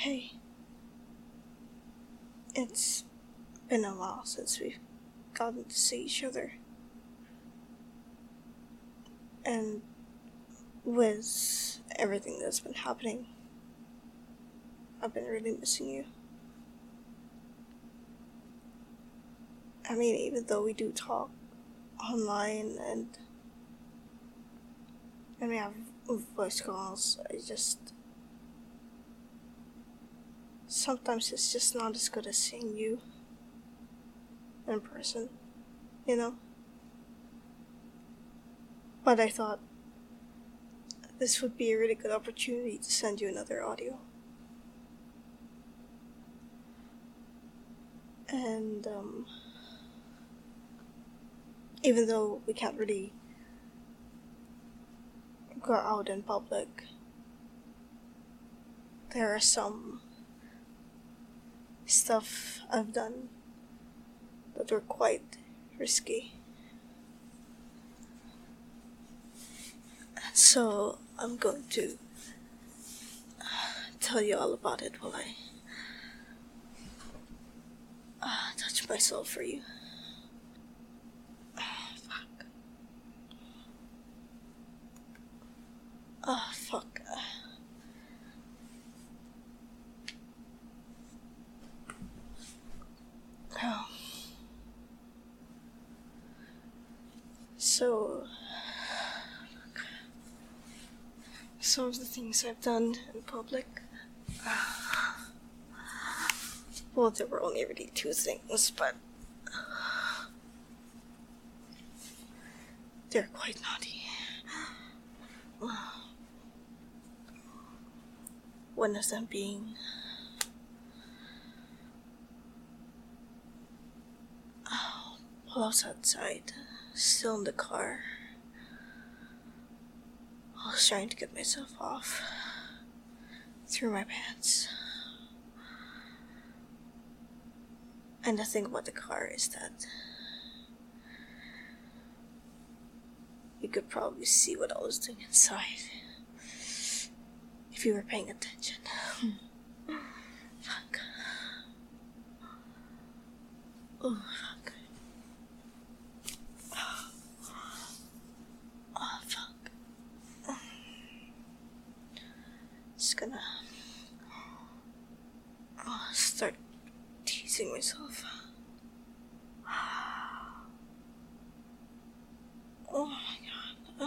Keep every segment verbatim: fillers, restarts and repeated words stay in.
Hey, it's been a while since we've gotten to see each other. And with everything that's been happening, I've been really missing you. I mean, even though we do talk online and and we have voice calls, I just sometimes it's just not as good as seeing you in person, you know? But I thought this would be a really good opportunity to send you another audio. And, um, even though we can't really go out in public, there are some stuff I've done that were quite risky. So I'm going to tell you all about it while I uh, touch myself for you. Oh, fuck. Oh, fuck. Oh. So, some of the things I've done in public, uh, well, there were only really two things, but they're quite naughty. One of them being oh, while I was outside, still in the car, I was trying to get myself off through my pants. And the thing about the car is that you could probably see what I was doing inside if you were paying attention. Fuck. Oh, fuck. Oh, fuck. Just gonna oh, start teasing myself. Oh my god.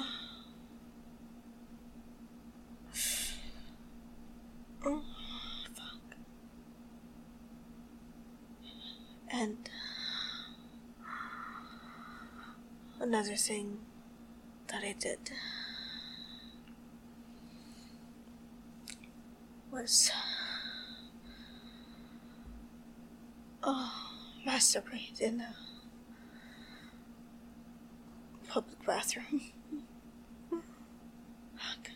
Oh, fuck. And another thing that I did was oh, masturbate in a public bathroom. Fuck.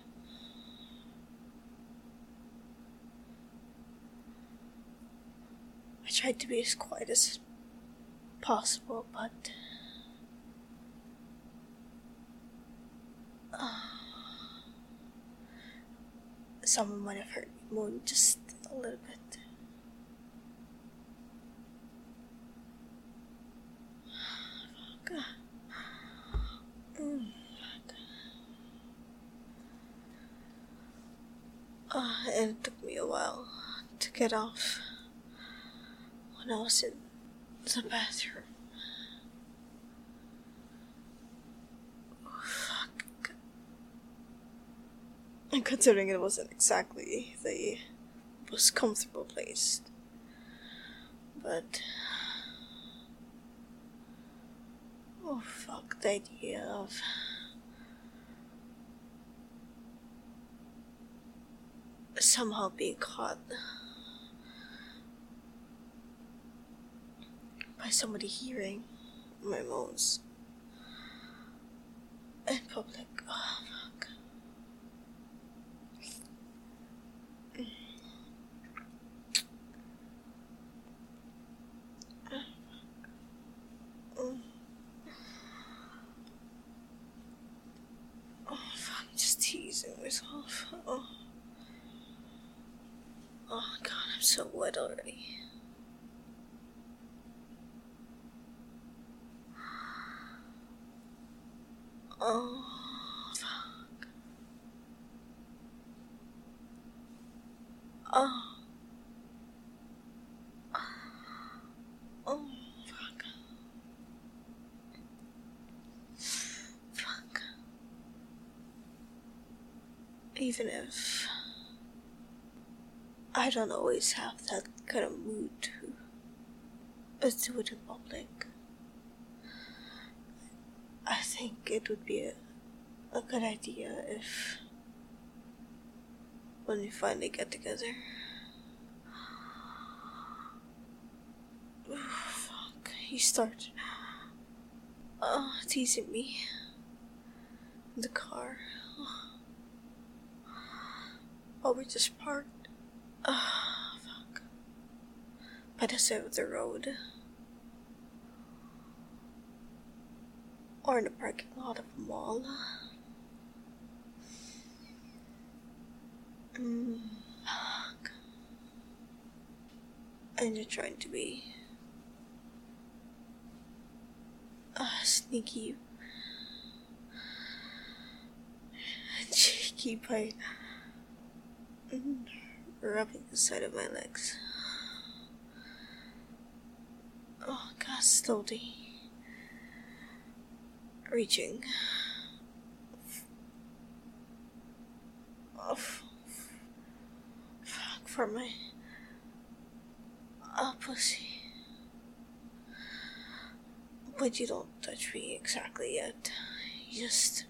I tried to be as quiet as possible, but uh, someone might have heard me moan just a little bit. Fuck. Mm, fuck. Uh, and it took me a while to get off when I was in the bathroom. Oh, fuck. And considering it wasn't exactly the most comfortable place, but oh fuck, the idea of somehow being caught by somebody hearing my moans in public. Oh fuck. Mm. Oh fuck, I'm just teasing myself. Oh. Oh god, I'm so wet already. Oh, fuck. Oh. Oh, fuck. Fuck. Even if I don't always have that kind of mood to uh, do it in public, I think it would be a, a good idea if when we finally get together. Oh, fuck. He started uh, teasing me in the car. While we just parked. Oh, fuck. By the side of the road. Or in the parking lot of a mall. Mm, fuck. And you're trying to be uh, sneaky and cheeky by mm, rubbing the side of my legs. Oh god, slowly reaching. Oh, f- fuck, for my uh, pussy. But you don't touch me exactly yet. You just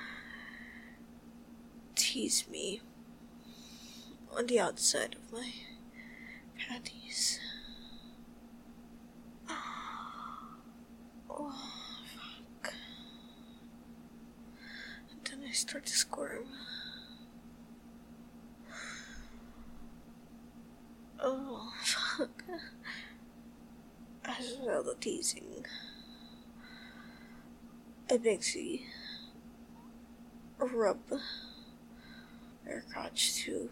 tease me on the outside of my panties. Oh, fuck. And then I start to squirm. Oh, fuck. As well, the teasing. It makes me rub your crotch too.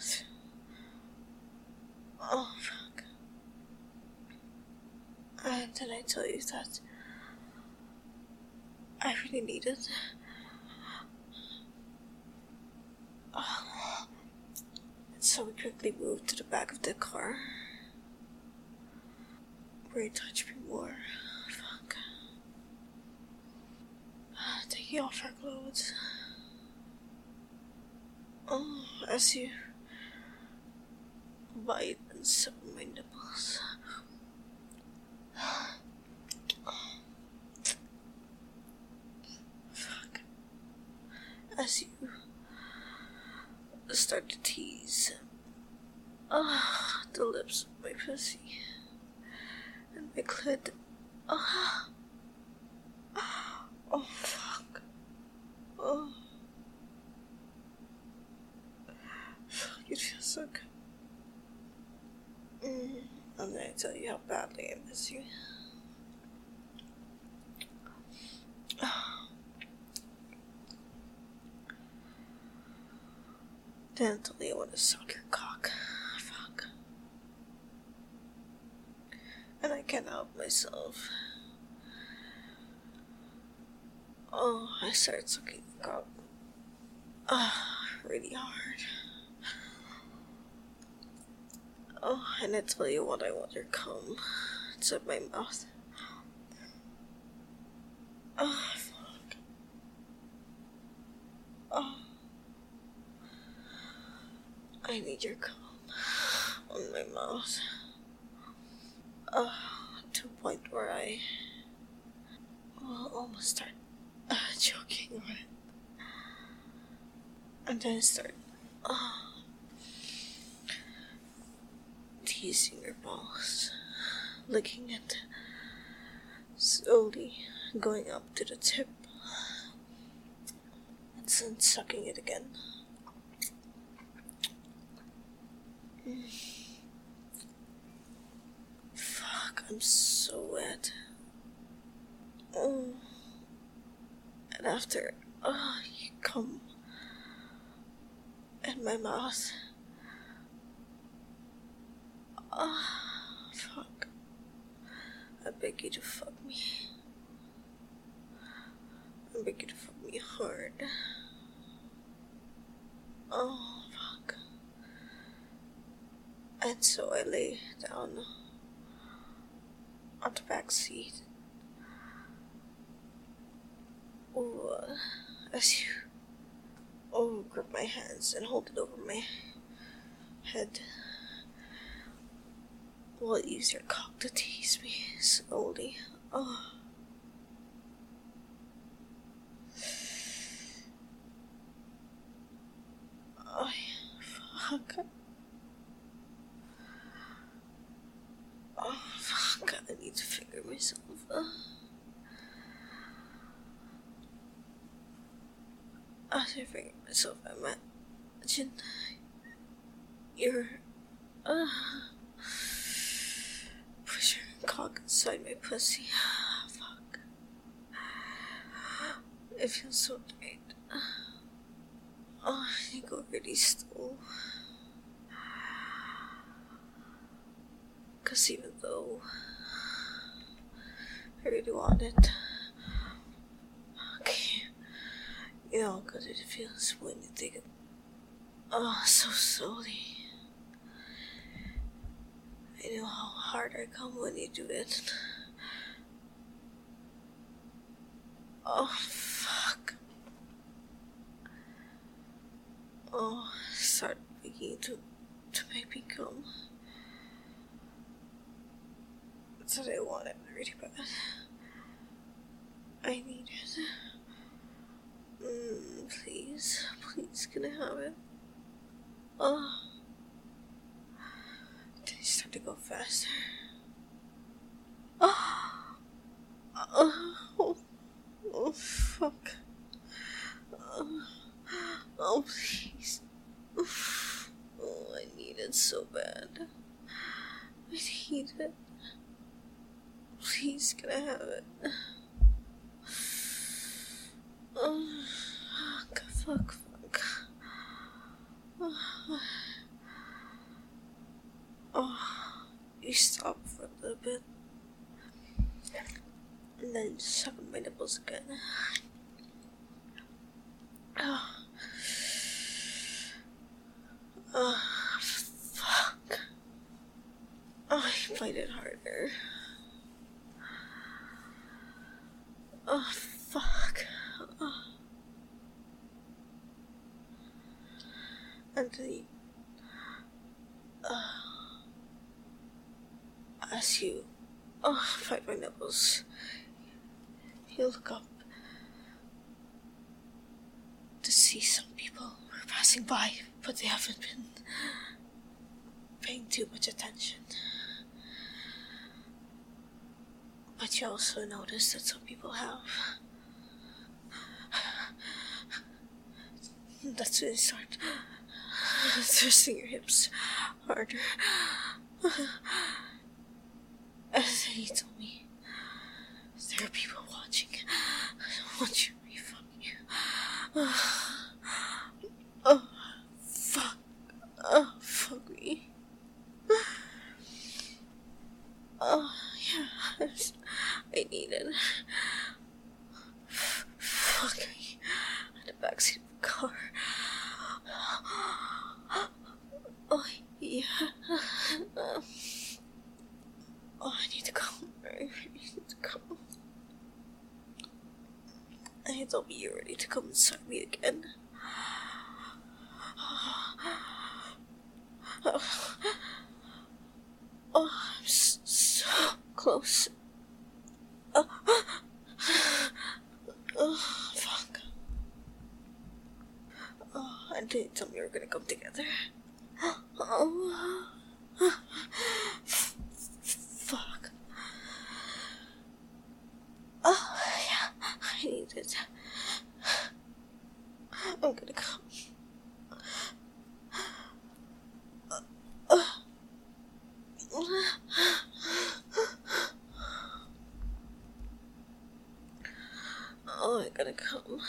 Oh, fuck. And then I tell you that I really need it. Oh. So we quickly moved to the back of the car. Where you touch me more. Fuck. Taking off our clothes. Oh, as you bite and suck my nipples. Fuck. As you start to tease ah, the lips of my pussy and my clit. Ah. Oh, fuck. Oh. Fuck, it feels so good. Mm. I'm gonna tell you how badly I miss you. Then tell me I want to suck your cock. Fuck. And I can't help myself. Oh, I started sucking the cock. Ah, really hard. Oh, and I tell you what, I want your cum. It's in my mouth. Oh, fuck. Oh. I need your cum on my mouth. Oh, to a point where I will almost start uh, choking on it. And then I start uh, teasing your balls, licking it, slowly going up to the tip, and then sucking it again. Mm. Fuck, I'm so wet. Oh. And after, oh, you come in my mouth. Oh, fuck. I beg you to fuck me. I beg you to fuck me hard. Oh, fuck. And so I lay down on the back seat. Oh, uh, as you oh, grip my hands and hold it over my head. Will use your cock to tease me slowly. Oh. Oh, fuck. Oh, fuck. I need to figure myself. Uh. As I figure myself, I imagine you're, uh, push your cock inside my pussy. Fuck. It feels so tight. Oh, I think I already stole. Cause even though I really want it, okay, you know how good it feels when you take it, oh, so slowly. I know how hard I come when you do it. Oh, fuck. Oh, start beginning to, to make me come. That's what I wanted really bad. I need it. Mm, please, please, can I have it? Oh. Did it start to go faster? Oh. Oh, oh fuck. Oh, oh please. Oh, I need it so bad. I need it. Please, can I have it? Oh, fuck, fuck, fuck. Oh, oh, you stop for a little bit. And then suck on my nipples again. Oh, oh fuck. Oh, I find it harder. Oh, fuck. Oh. And then, uh, as you, oh, fight my nipples, you look up to see some people who are passing by, but they haven't been paying too much attention. But you also notice that some people have. That's when you start twisting your hips harder. And then he told me, there are people watching. I don't want you to refuck you. Oh, fuck. Oh, fuck me. Oh, yeah. I need it. Fuck me. In the backseat of the car. Oh, yeah. Oh, I need to go. I need to go. I told me you're ready to come inside me again. Oh, oh I'm so, so close. Oh, oh, fuck. Oh, I didn't tell me we were gonna come together. Oh, fuck. Oh, yeah, I need it. I'm gonna come. Oh, I gotta come.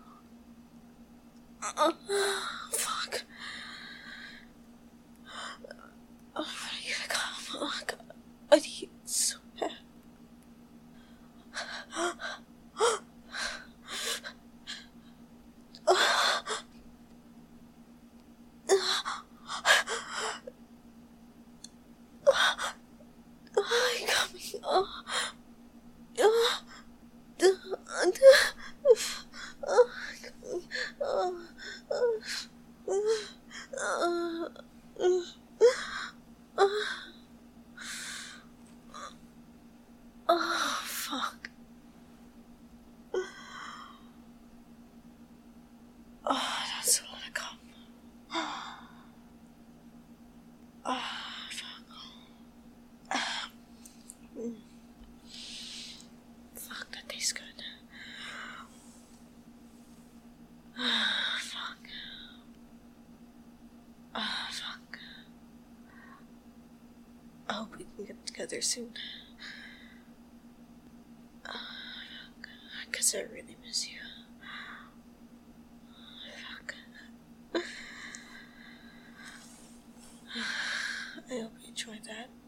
Oh, fuck. Oh, I gotta come. hope we can get together soon. Because I really miss you. Fuck. I hope you enjoyed that.